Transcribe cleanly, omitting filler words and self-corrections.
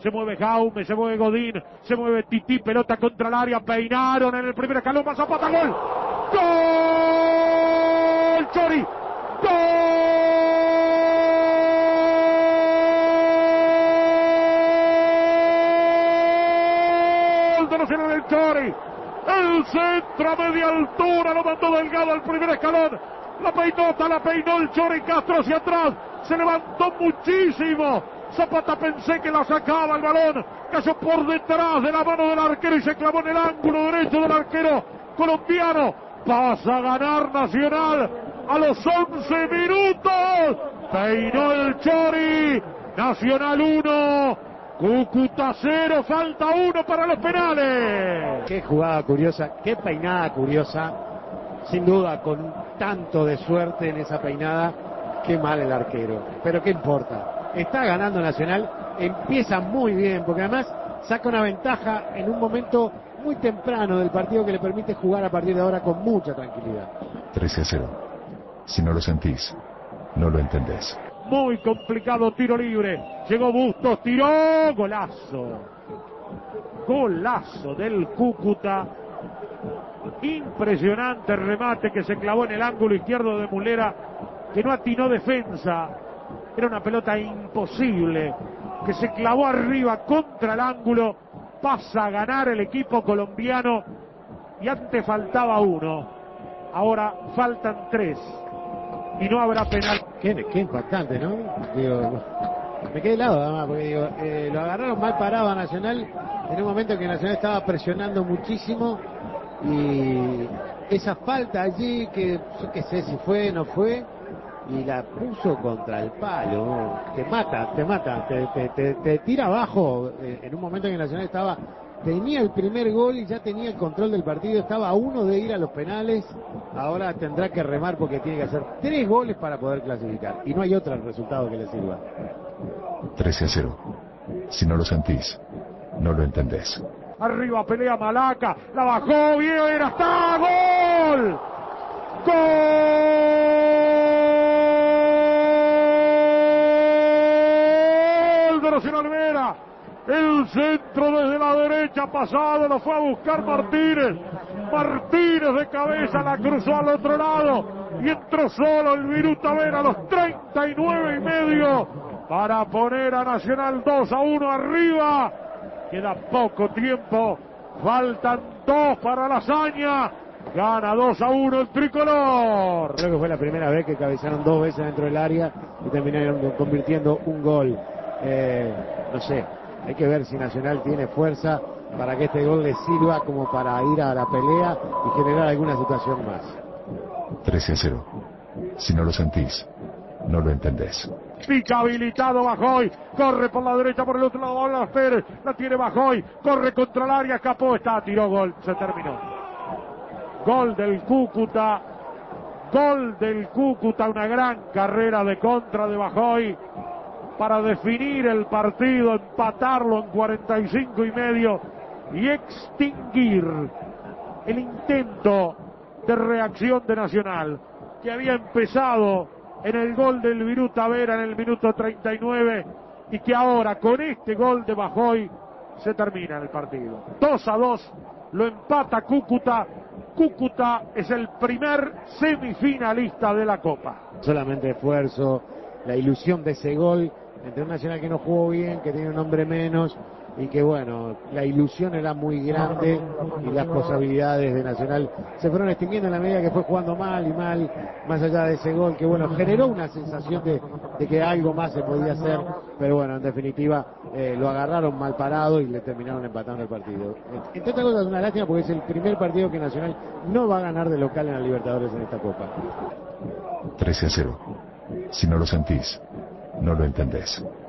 se mueve Jaume, se mueve Godín, se mueve Tití, pelota contra el área, peinaron en el primer escalón, va Zapata, gol. ¡Gol! ¡Chori! ¡Gol! De Nacional el Chori. El centro a media altura lo mandó Delgado al primer escalón. La peinó el Chori Castro hacia atrás. Se levantó muchísimo. Zapata pensé que la sacaba el balón. Cayó por detrás de la mano del arquero y se clavó en el ángulo derecho del arquero colombiano. Pasa a ganar Nacional a los 11 minutos. Peinó el Chori. Nacional 1. Cúcuta 0, falta 1 para los penales. Qué jugada curiosa, qué peinada curiosa. Sin duda, con tanto de suerte en esa peinada. Qué mal el arquero, pero qué importa. Está ganando Nacional, empieza muy bien, porque además saca una ventaja en un momento muy temprano del partido que le permite jugar a partir de ahora con mucha tranquilidad. 13-0. Si no lo sentís, no lo entendés. Muy complicado, tiro libre. Llegó Bustos, tiró, golazo. Golazo del Cúcuta. Impresionante remate que se clavó en el ángulo izquierdo de Mulera, que no atinó defensa. Era una pelota imposible, que se clavó arriba contra el ángulo. Pasa a ganar el equipo colombiano y antes faltaba 1. Ahora faltan 3. Y no habrá penal. Qué impactante, ¿no? Digo, me quedé helado además, porque digo, lo agarraron mal parado a Nacional en un momento que Nacional estaba presionando muchísimo, y esa falta allí, que yo qué sé si fue o no fue, y la puso contra el palo. Te mata, te tira abajo en un momento en que Nacional tenía el primer gol y ya tenía el control del partido, estaba a 1 de ir a los penales. Ahora tendrá que remar porque tiene que hacer 3 goles para poder clasificar, y no hay otro resultado que le sirva. 13-0. Si no lo sentís, no lo entendés. Arriba pelea Malaca, la bajó bien, está, gol. Gol de Nacional Vera. El centro desde la derecha pasado, lo fue a buscar Martínez. Martínez de cabeza la cruzó al otro lado y entró solo el Viruta Vera a los 39 y medio para poner a Nacional 2-1 arriba. Queda poco tiempo, faltan 2 para la hazaña. Gana 2-1 el tricolor. Creo que fue la primera vez que cabezaron 2 veces dentro del área y terminaron convirtiendo un gol. No sé, hay que ver si Nacional tiene fuerza para que este gol le sirva como para ir a la pelea y generar alguna situación más. 13-0. Si no lo sentís, no lo entendés. Pica habilitado Bajoy, corre por la derecha, por el otro lado Blas Pérez, la tiene Bajoy, corre contra el área, escapó, tiró, gol, se terminó. Gol del Cúcuta, una gran carrera de contra de Bajoy para definir el partido, empatarlo en 45 y medio y extinguir el intento de reacción de Nacional, que había empezado en el gol del Viruta Vera en el minuto 39 y que ahora con este gol de Bajoy se termina el partido. 2-2, lo empata Cúcuta. Cúcuta es el primer semifinalista de la Copa. Solamente esfuerzo, la ilusión de ese gol entre un Nacional que no jugó bien, que tiene un hombre menos, y que bueno, la ilusión era muy grande y las posibilidades de Nacional se fueron extinguiendo en la medida que fue jugando mal y mal, más allá de ese gol que bueno, generó una sensación de que algo más se podía hacer, pero bueno, en definitiva lo agarraron mal parado y le terminaron empatando el partido. Entre otras cosas, es una lástima porque es el primer partido que Nacional no va a ganar de local en la Libertadores en esta Copa. 13-0. Si no lo sentís, no lo entendés.